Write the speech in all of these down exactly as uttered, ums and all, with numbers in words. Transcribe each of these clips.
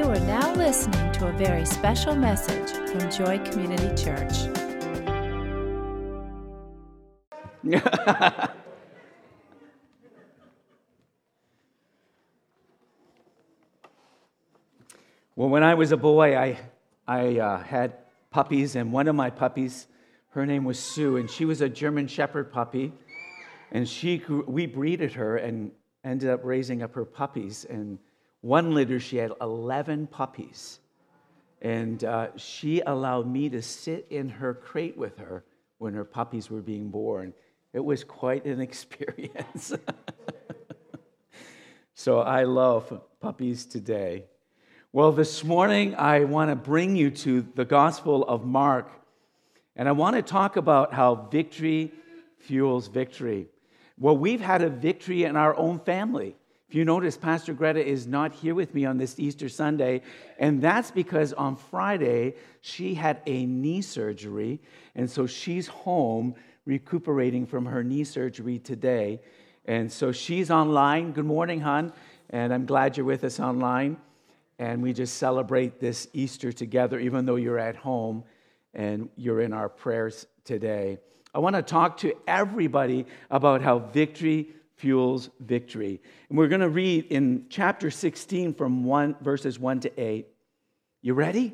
are now listening to a very special message from Joy Community Church. Well, when I was a boy, I I uh, had puppies, and one of my puppies, her name was Sue, and she was a German Shepherd puppy, and she grew, we breeded her and ended up raising up her puppies. And one litter, she had eleven puppies, and uh, she allowed me to sit in her crate with her when her puppies were being born. It was quite an experience. So I love puppies today. Well, this morning I want to bring you to the Gospel of Mark, and I want to talk about how victory fuels victory. Well, we've had a victory in our own family. If you notice, Pastor Greta is not here with me on this Easter Sunday, and that's because on Friday she had a knee surgery, and so she's home recuperating from her knee surgery today. And so she's online. Good morning, hon, and I'm glad you're with us online. And we just celebrate this Easter together, even though you're at home and you're in our prayers today. I want to talk to everybody about how victory fuels victory. And we're going to read in chapter sixteen from one, verses one to eight. You ready?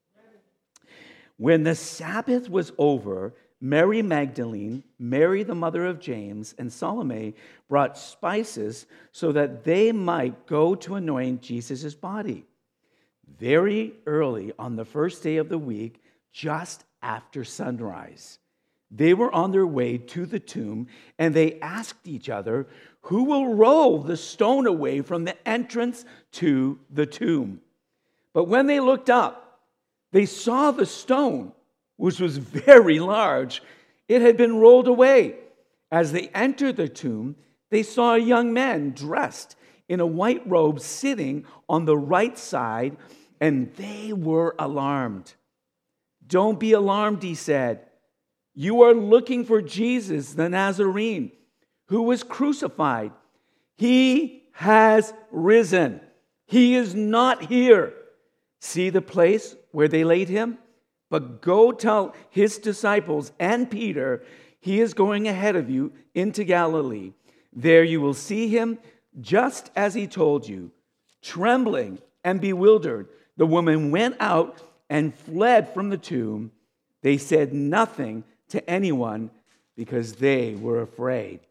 When the Sabbath was over, Mary Magdalene, Mary the mother of James, and Salome brought spices so that they might go to anoint Jesus' body. Very early on the first day of the week, just after sunrise, they were on their way to the tomb, and they asked each other, "Who will roll the stone away from the entrance to the tomb?" But when they looked up, they saw the stone, which was very large. It had been rolled away. As they entered the tomb, they saw a young man dressed in a white robe sitting on the right side, and they were alarmed. "Don't be alarmed," he said. "You are looking for Jesus, the Nazarene, who was crucified. He has risen. He is not here. See the place where they laid him? But go tell his disciples and Peter, he is going ahead of you into Galilee. There you will see him just as he told you." Trembling and bewildered, the woman went out and fled from the tomb. They said nothing to anyone because they were afraid.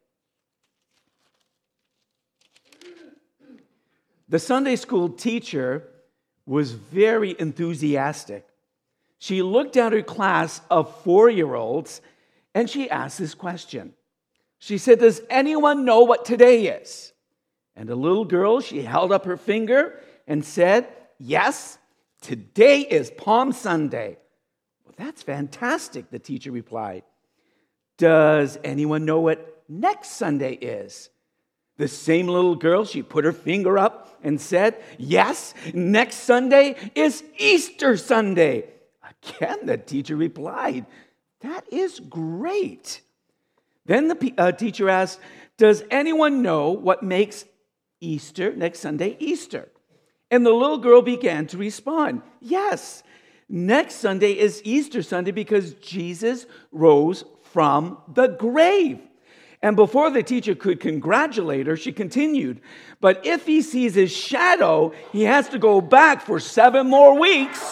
The Sunday school teacher was very enthusiastic. She looked at her class of four-year-olds and she asked this question. She said, "Does anyone know what today is?" And a little girl, she held up her finger and said, "Yes, today is Palm Sunday." "Well, that's fantastic," the teacher replied. "Does anyone know what next Sunday is?" The same little girl, she put her finger up and said, "Yes, next Sunday is Easter Sunday." Again, the teacher replied, "That is great." Then the uh, teacher asked, "Does anyone know what makes Easter, next Sunday, Easter?" And the little girl began to respond, "Yes, next Sunday is Easter Sunday because Jesus rose from the grave." And before the teacher could congratulate her, she continued, "But if he sees his shadow, he has to go back for seven more weeks."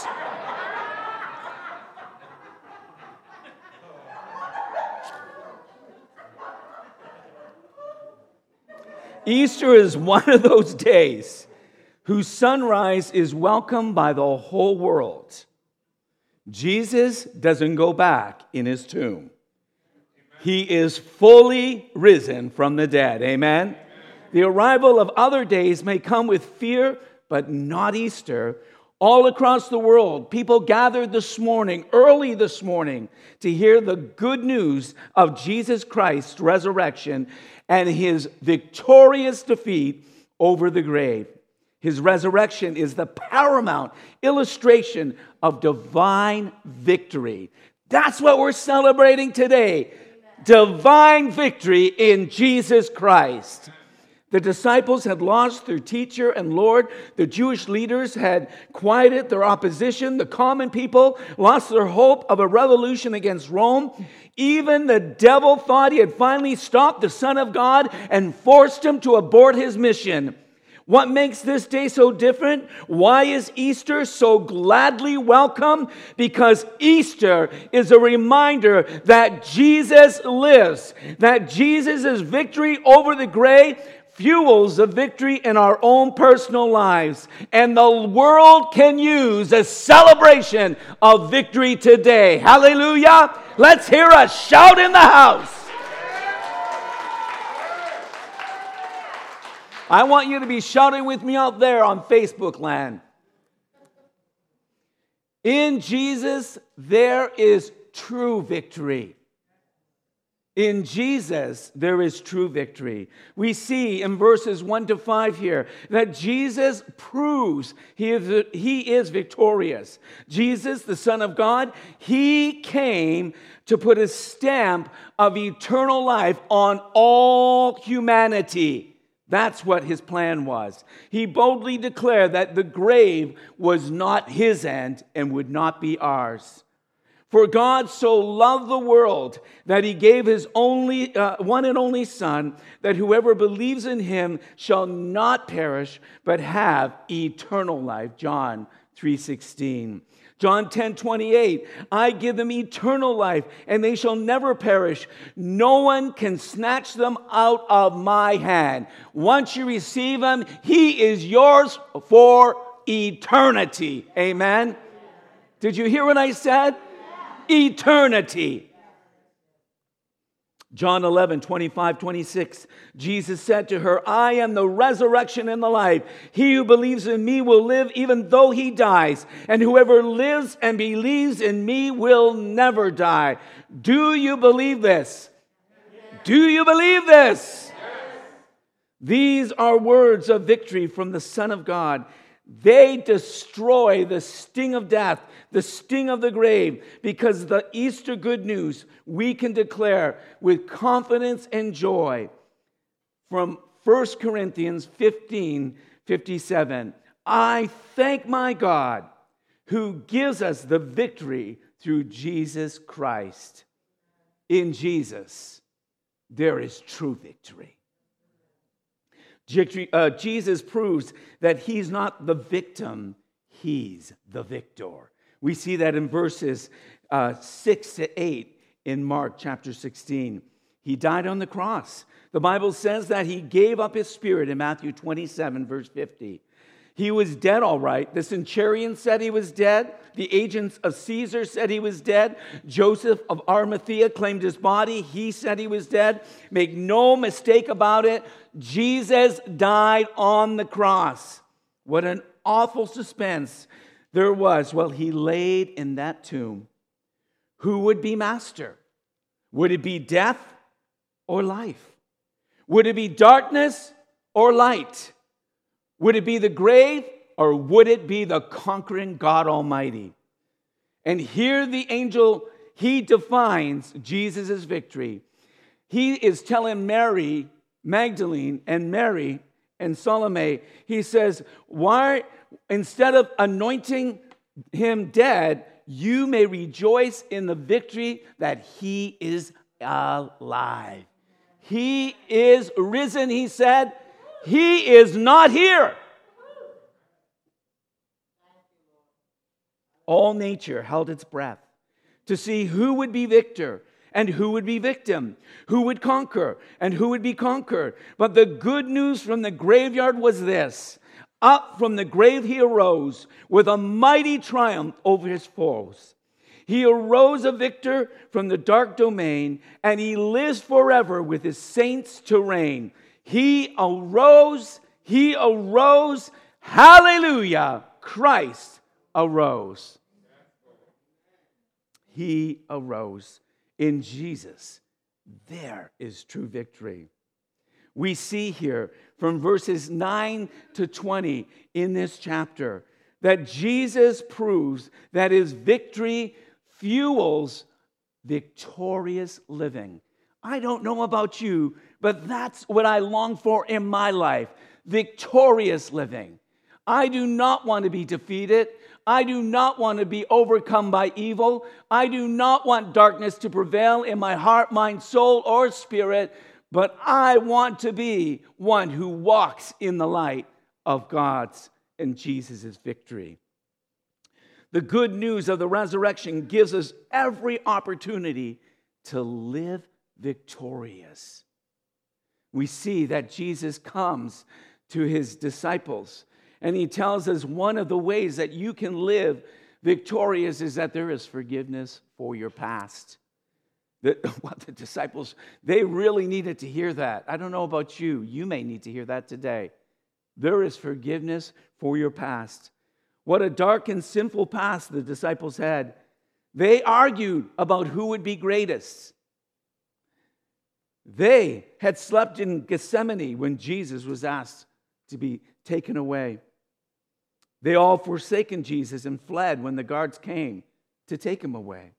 Easter is one of those days whose sunrise is welcomed by the whole world. Jesus doesn't go back in his tomb. He is fully risen from the dead. Amen? Amen. The arrival of other days may come with fear, but not Easter. All across the world, people gathered this morning, early this morning, to hear the good news of Jesus Christ's resurrection and his victorious defeat over the grave. His resurrection is the paramount illustration of divine victory. That's what we're celebrating today. Divine victory in Jesus Christ. The disciples had lost their teacher and Lord. The Jewish leaders had quieted their opposition. The common people lost their hope of a revolution against Rome. Even the devil thought he had finally stopped the Son of God and forced him to abort his mission. What makes this day so different? Why is Easter so gladly welcome? Because Easter is a reminder that Jesus lives, that Jesus' victory over the grave fuels the victory in our own personal lives. And the world can use a celebration of victory today. Hallelujah! Let's hear a shout in the house. I want you to be shouting with me out there on Facebook land. In Jesus, there is true victory. In Jesus, there is true victory. We see in verses one to five here that Jesus proves he is, he is victorious. Jesus, the Son of God, he came to put a stamp of eternal life on all humanity. That's what his plan was. He boldly declared that the grave was not his end and would not be ours. For God so loved the world that he gave his only uh, one and only Son, that whoever believes in him shall not perish, but have eternal life. John three sixteen. John ten twenty-eight, I give them eternal life, and they shall never perish. No one can snatch them out of my hand. Once you receive him, he is yours for eternity. Amen? Did you hear what I said? Eternity. John eleven, twenty-five, twenty-six, Jesus said to her, I am the resurrection and the life. He who believes in me will live even though he dies. And whoever lives and believes in me will never die. Do you believe this? Yes. Do you believe this? Yes. These are words of victory from the Son of God. They destroy the sting of death, the sting of the grave, because the Easter good news we can declare with confidence and joy from First Corinthians fifteen fifty-seven. I thank my God who gives us the victory through Jesus Christ. In Jesus, there is true victory. Jesus proves that he's not the victim, he's the victor. We see that in verses uh, six to eight in Mark chapter sixteen. He died on the cross. The Bible says that he gave up his spirit in Matthew twenty-seven, verse fifty. He was dead, all right. The centurion said he was dead. The agents of Caesar said he was dead. Joseph of Arimathea claimed his body. He said he was dead. Make no mistake about it. Jesus died on the cross. What an awful suspense there was while he laid in that tomb. Who would be master? Would it be death or life? Would it be darkness or light? Would it be the grave, or would it be the conquering God Almighty? And here the angel, he defines Jesus' victory. He is telling Mary Magdalene and Mary and Salome, he says, why, instead of anointing him dead, you may rejoice in the victory that he is alive. He is risen, he said. He is not here. All nature held its breath to see who would be victor and who would be victim, who would conquer and who would be conquered. But the good news from the graveyard was this: up from the grave he arose with a mighty triumph over his foes. He arose a victor from the dark domain, and he lives forever with his saints to reign. He arose, he arose, hallelujah, Christ arose. He arose. In Jesus, there is true victory. We see here from verses nine to twenty in this chapter that Jesus proves that his victory fuels victorious living. I don't know about you, But that's what I long for in my life, victorious living. I do not want to be defeated. I do not want to be overcome by evil. I do not want darkness to prevail in my heart, mind, soul, or spirit. But I want to be one who walks in the light of God's and Jesus' victory. The good news of the resurrection gives us every opportunity to live victorious. We see that Jesus comes to his disciples, and he tells us one of the ways that you can live victorious is that there is forgiveness for your past. The, what the disciples, they really needed to hear that. I don't know about you. You may need to hear that today. There is forgiveness for your past. What a dark and sinful past the disciples had. They argued about who would be greatest. They had slept in Gethsemane when Jesus was asked to be taken away. They all forsaken Jesus and fled when the guards came to take him away.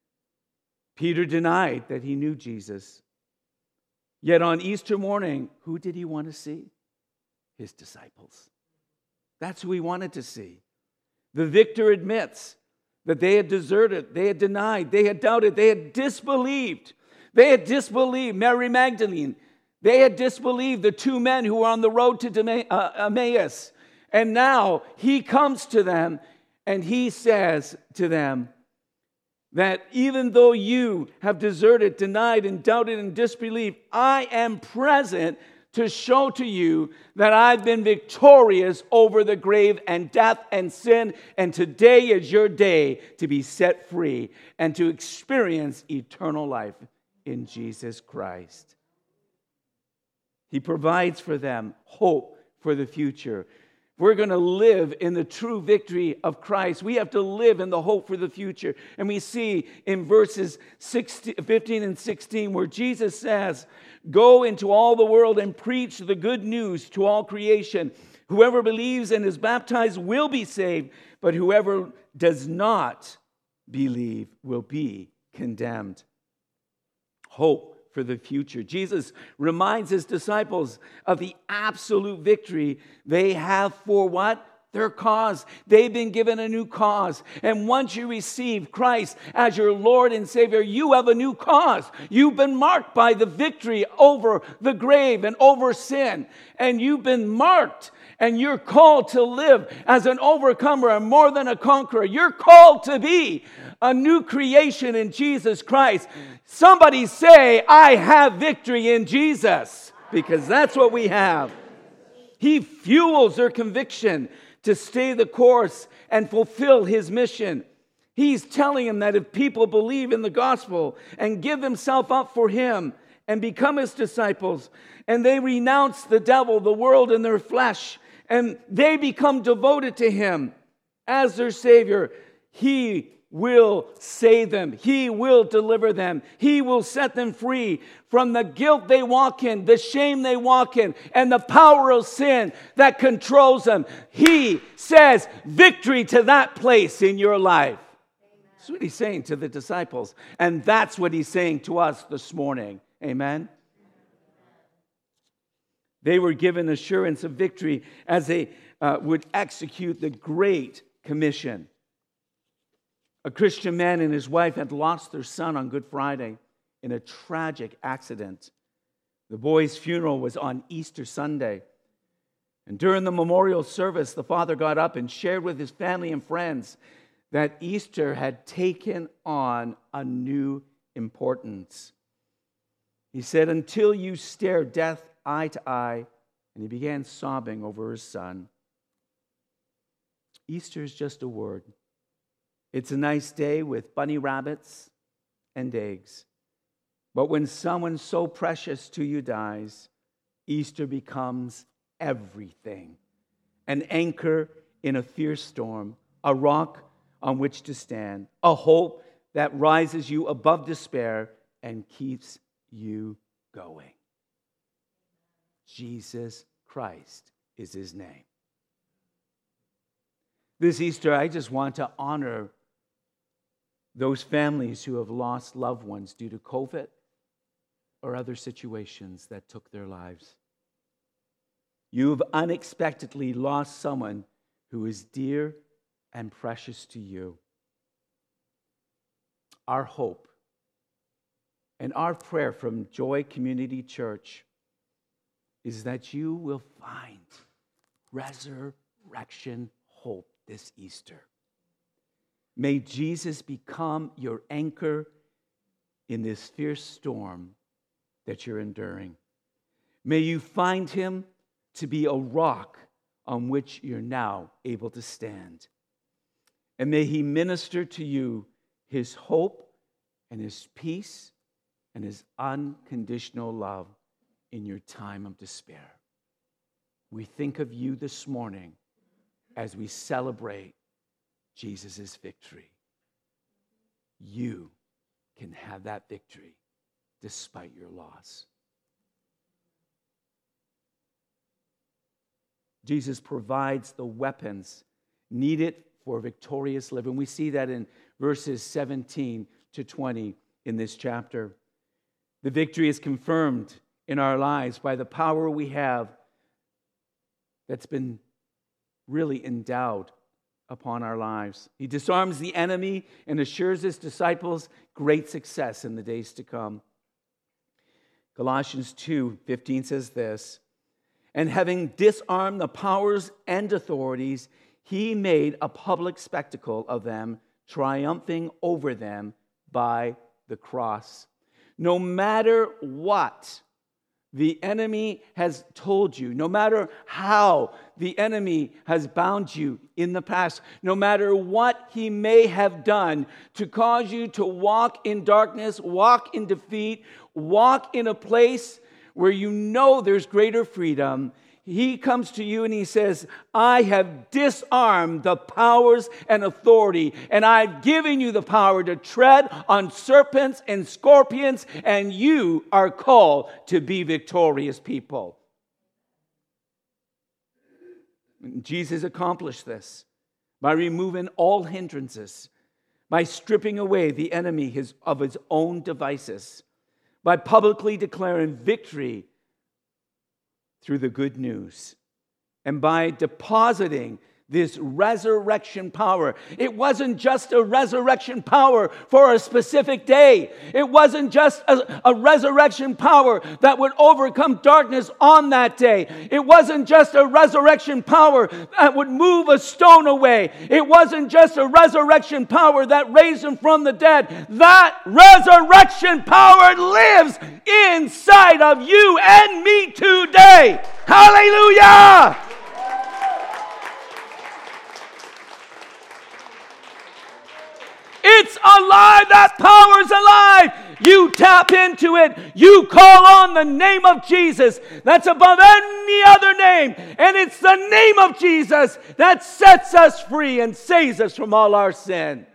Peter denied that he knew Jesus. Yet on Easter morning, who did he want to see? His disciples. That's who he wanted to see. The victor admits that they had deserted, they had denied, they had doubted, they had disbelieved. They had disbelieved Mary Magdalene. They had disbelieved the two men who were on the road to Emmaus. And now he comes to them and he says to them that even though you have deserted, denied, and doubted and disbelieved, I am present to show to you that I've been victorious over the grave and death and sin, and today is your day to be set free and to experience eternal life in Jesus Christ. He provides for them hope for the future. We're going to live in the true victory of Christ. We have to live in the hope for the future. And we see in verses sixteen, fifteen and sixteen where Jesus says, go into all the world and preach the good news to all creation. Whoever believes and is baptized will be saved, but whoever does not believe will be condemned. Hope for the future. Jesus reminds his disciples of the absolute victory they have for what? Their cause. They've been given a new cause. And once you receive Christ as your Lord and Savior, you have a new cause. You've been marked by the victory over the grave and over sin. And you've been marked and you're called to live as an overcomer and more than a conqueror. You're called to be a new creation in Jesus Christ. Somebody say, I have victory in Jesus, because that's what we have. He fuels their conviction to stay the course and fulfill his mission. He's telling them that if people believe in the gospel and give themselves up for him and become his disciples, and they renounce the devil, the world, and their flesh, and they become devoted to him as their Savior, he will save them. He will deliver them. He will set them free from the guilt they walk in, the shame they walk in, and the power of sin that controls them. He says victory to that place in your life. Amen. That's what he's saying to the disciples. And that's what he's saying to us this morning. Amen. They were given assurance of victory as they uh, would execute the Great Commission. A Christian man and his wife had lost their son on Good Friday in a tragic accident. The boy's funeral was on Easter Sunday. And during the memorial service, the father got up and shared with his family and friends that Easter had taken on a new importance. He said, until you stare death eye to eye, and he began sobbing over his son. Easter is just a word. It's a nice day with bunny rabbits and eggs. But when someone so precious to you dies, Easter becomes everything. An anchor in a fierce storm, a rock on which to stand, a hope that rises you above despair and keeps you going. Jesus Christ is his name. This Easter, I just want to honor those families who have lost loved ones due to COVID or other situations that took their lives. You've unexpectedly lost someone who is dear and precious to you. Our hope and our prayer from Joy Community Church is that you will find resurrection hope this Easter. May Jesus become your anchor in this fierce storm that you're enduring. May you find him to be a rock on which you're now able to stand. And may he minister to you his hope and his peace and his unconditional love in your time of despair. We think of you this morning as we celebrate Jesus' victory. You can have that victory despite your loss. Jesus provides the weapons needed for victorious living. We see that in verses seventeen to twenty in this chapter. The victory is confirmed in our lives by the power we have that's been really endowed upon our lives. He disarms the enemy and assures his disciples great success in the days to come. Colossians two fifteen says this, "And having disarmed the powers and authorities, he made a public spectacle of them, triumphing over them by the cross." No matter what the enemy has told you, no matter how the enemy has bound you in the past, no matter what he may have done to cause you to walk in darkness, walk in defeat, walk in a place where you know there's greater freedom, he comes to you and he says, I have disarmed the powers and authority, and I've given you the power to tread on serpents and scorpions, and you are called to be victorious people. Jesus accomplished this by removing all hindrances, by stripping away the enemy his, of his own devices, by publicly declaring victory through the good news, and by depositing this resurrection power. It wasn't just a resurrection power for a specific day. It wasn't just a, a resurrection power that would overcome darkness on that day. It wasn't just a resurrection power that would move a stone away. It wasn't just a resurrection power that raised him from the dead. That resurrection power lives inside of you and me today. Hallelujah! It's alive. That power's alive. You tap into it. You call on the name of Jesus. That's above any other name. And it's the name of Jesus that sets us free and saves us from all our sin.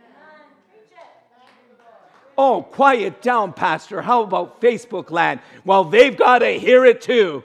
Oh, quiet down, Pastor. How about Facebook land? Well, they've got to hear it too.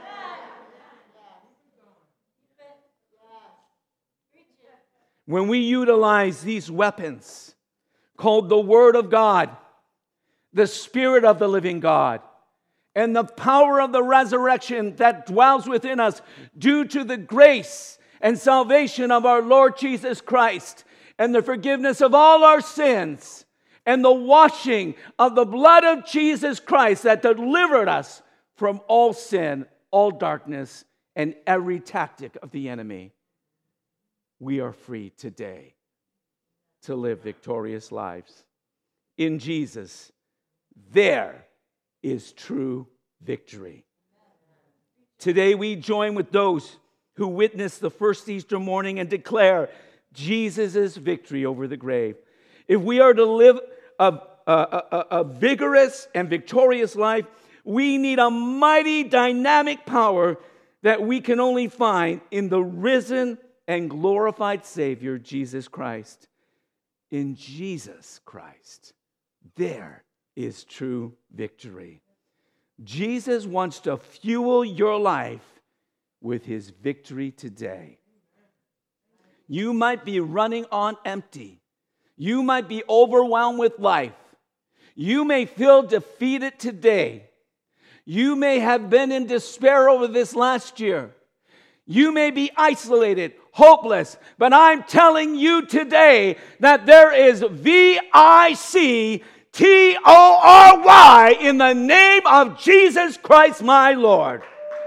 When we utilize these weapons called the Word of God, the Spirit of the living God, and the power of the resurrection that dwells within us due to the grace and salvation of our Lord Jesus Christ, and the forgiveness of all our sins, and the washing of the blood of Jesus Christ that delivered us from all sin, all darkness, and every tactic of the enemy, we are free today to live victorious lives. In Jesus, there is true victory. Today we join with those who witnessed the first Easter morning and declare Jesus' victory over the grave. If we are to live a, a, a, a vigorous and victorious life, we need a mighty dynamic power that we can only find in the risen and glorified Savior, Jesus Christ. In Jesus Christ, there is true victory. Jesus wants to fuel your life with his victory today. You might be running on empty. You might be overwhelmed with life. You may feel defeated today. You may have been in despair over this last year. You may be isolated, hopeless, but I'm telling you today that there is V I C T O R Y in the name of Jesus Christ, my Lord.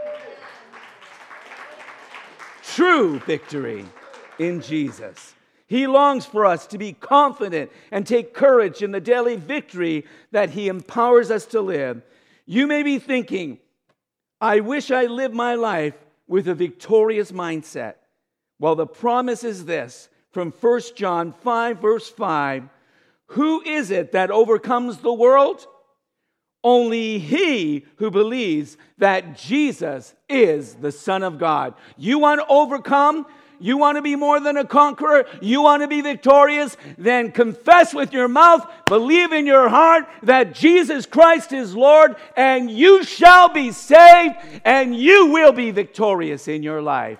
True victory in Jesus. He longs for us to be confident and take courage in the daily victory that He empowers us to live. You may be thinking, I wish I lived my life with a victorious mindset. Well, the promise is this from First John five, verse five. Who is it that overcomes the world? Only he who believes that Jesus is the Son of God. You want to overcome? You want to be more than a conqueror? You want to be victorious? Then confess with your mouth, believe in your heart that Jesus Christ is Lord, and you shall be saved, and you will be victorious in your life.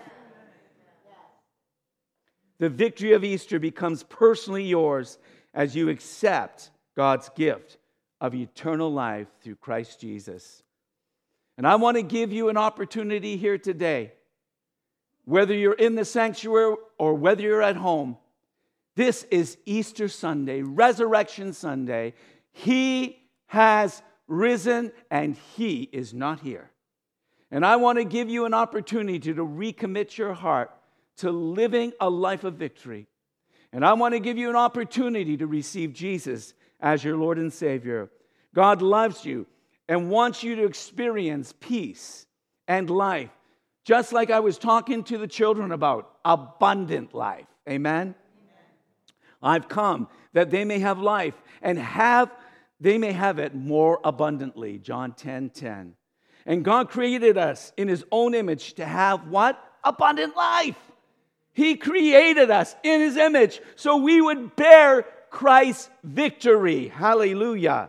The victory of Easter becomes personally yours as you accept God's gift of eternal life through Christ Jesus. And I want to give you an opportunity here today. Whether you're in the sanctuary or whether you're at home, this is Easter Sunday, Resurrection Sunday. He has risen and He is not here. And I want to give you an opportunity to recommit your heart to living a life of victory. And I want to give you an opportunity to receive Jesus as your Lord and Savior. God loves you and wants you to experience peace and life. Just like I was talking to the children about abundant life. Amen? Amen? I've come that they may have life and have they may have it more abundantly. John ten ten. And God created us in His own image to have what? Abundant life. He created us in His image so we would bear Christ's victory. Hallelujah.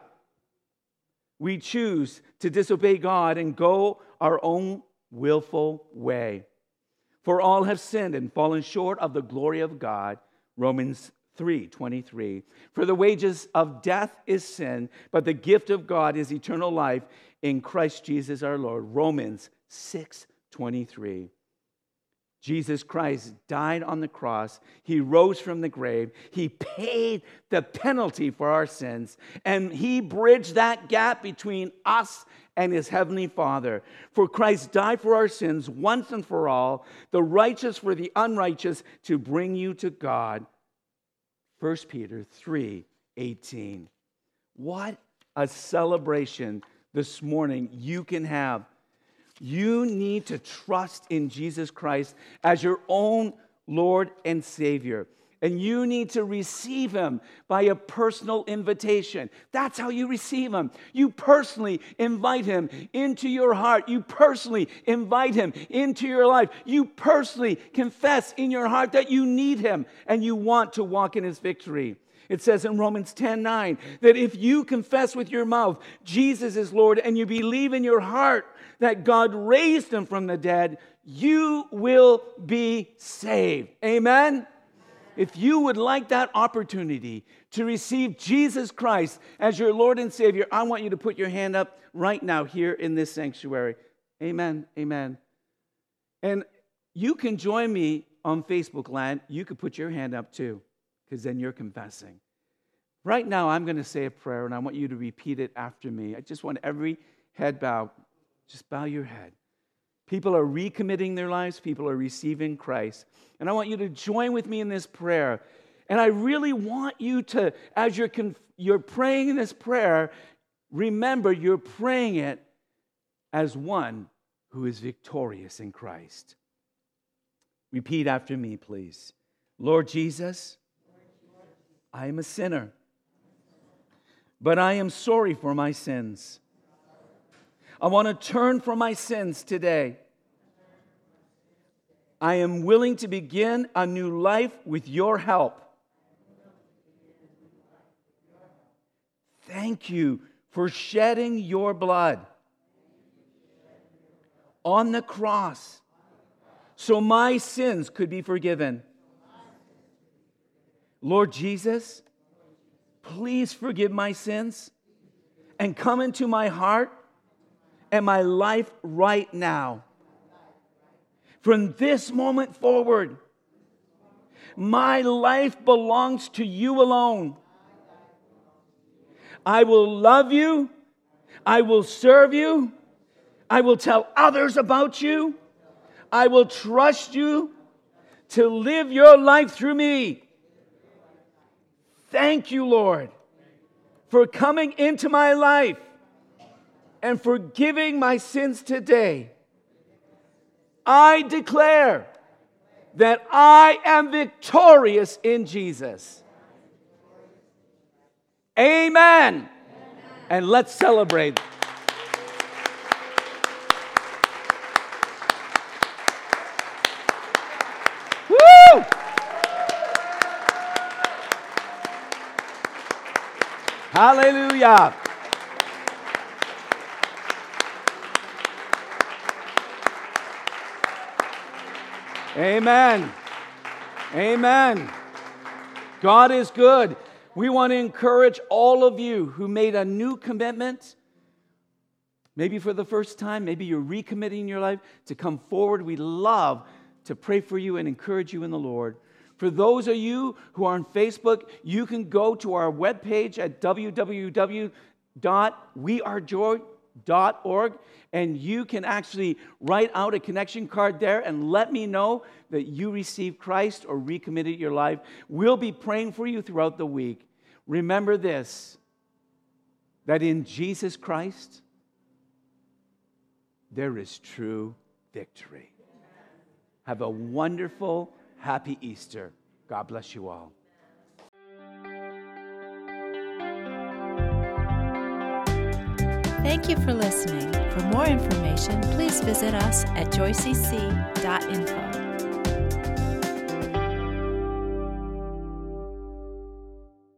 We choose to disobey God and go our own willful way. For all have sinned and fallen short of the glory of God. Romans three twenty-three. For the wages of death is sin, but the gift of God is eternal life in Christ Jesus our Lord. Romans six twenty-three. Jesus Christ died on the cross. He rose from the grave. He paid the penalty for our sins. And He bridged that gap between us and His heavenly Father. For Christ died for our sins once and for all, the righteous for the unrighteous, to bring you to God. First Peter three eighteen. What a celebration this morning you can have. You need to trust in Jesus Christ as your own Lord and Savior. And you need to receive Him by a personal invitation. That's how you receive Him. You personally invite Him into your heart. You personally invite Him into your life. You personally confess in your heart that you need Him and you want to walk in His victory. It says in Romans ten nine that if you confess with your mouth Jesus is Lord and you believe in your heart that God raised Him from the dead, you will be saved. Amen? If you would like that opportunity to receive Jesus Christ as your Lord and Savior, I want you to put your hand up right now here in this sanctuary. Amen, amen. And you can join me on Facebook Land. You could put your hand up too, because then you're confessing. Right now, I'm going to say a prayer, and I want you to repeat it after me. I just want every head bowed. Just bow your head. People are recommitting their lives. People are receiving Christ. And I want you to join with me in this prayer. And I really want you to, as you're, conf- you're praying in this prayer, remember you're praying it as one who is victorious in Christ. Repeat after me, please. Lord Jesus, I am a sinner, but I am sorry for my sins. I want to turn from my sins today. I am willing to begin a new life with your help. Thank you for shedding your blood on the cross so my sins could be forgiven. Lord Jesus, please forgive my sins. and come into my heart and my life right now. From this moment forward, my life belongs to you alone. I will love you. I will serve you. I will tell others about you. I will trust you to live your life through me. Thank you, Lord, for coming into my life and forgiving my sins today. I declare that I am victorious in Jesus. Amen. Amen. And let's celebrate. Woo! Hallelujah. Amen. Amen. God is good. We want to encourage all of you who made a new commitment, maybe for the first time, maybe you're recommitting your life, to come forward. We love to pray for you and encourage you in the Lord. For those of you who are on Facebook, you can go to our webpage at w w w dot we are joy dot org, and you can actually write out a connection card there and let me know that you received Christ or recommitted your life. We'll be praying for you throughout the week. Remember this, that in Jesus Christ, there is true victory. Have a wonderful, happy Easter. God bless you all. Thank you for listening. For more information, please visit us at joy c c dot info.